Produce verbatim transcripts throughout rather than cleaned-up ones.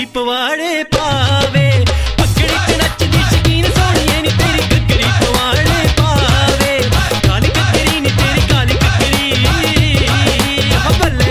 घग्गरी पवाड़े पावे पगड़ी च नचदी शकीन सोहणिए नी तेरी घग्गरी पवाड़े पावे काली घग्गरी नी तेरी काली घग्गरी हो बल्ले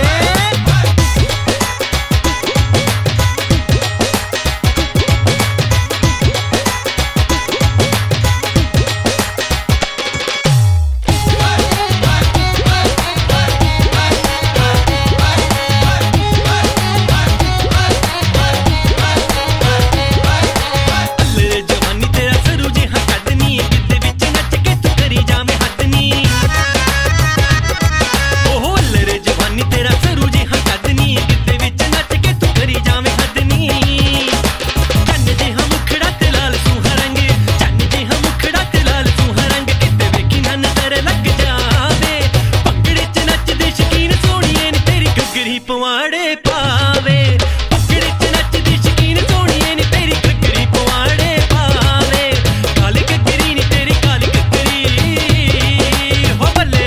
पवाड़े पावे पगड़ी च नचदी शकीन सोहणिए नी तेरी घग्गरी पवाड़े पावे काली घग्गरी नी तेरी काली घग्गरी हो बल्ले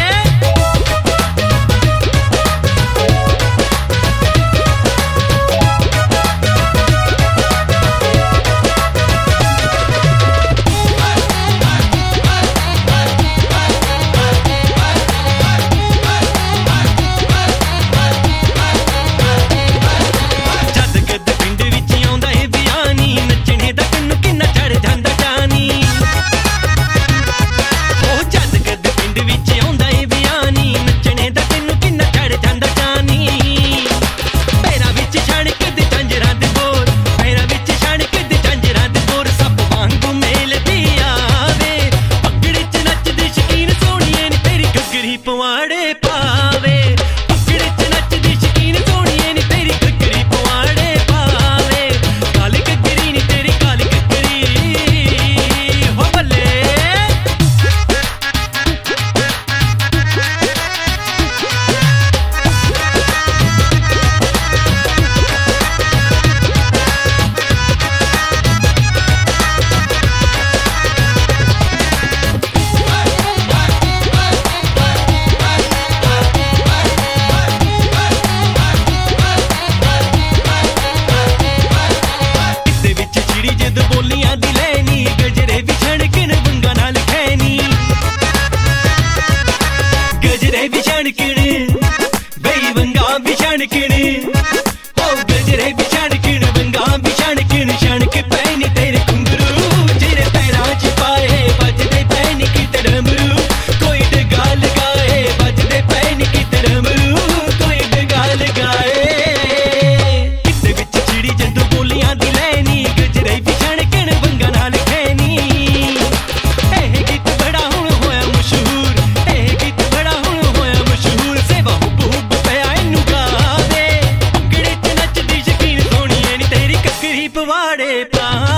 पवाड़े पावे पगड़ी च नचदी शकीन सोहणिए नी तेरी घग्गरी पवाड़े पावे काली घग्गरी नी तेरी काली घग्गरी हो बल्ले गजरे भी छणकणे बई वंगा भी छणकणे ओ गजरे भी छणकणे वंगा भी छणकणे छणक पैनी तेरे घुंघरू तेरे पैरां च पाए बजदे पैनी किते डमरू कोई डगा लगाए बजदे पैनी किते डमरू कोई डगा लगाए किते विच चिड़ी जदों बोलियां दी लैनी गजरे भी छणकणे वंगा नाल खैनी एह गीत बड़ा हुण होया मशहूर एह गीत पवाड़े पा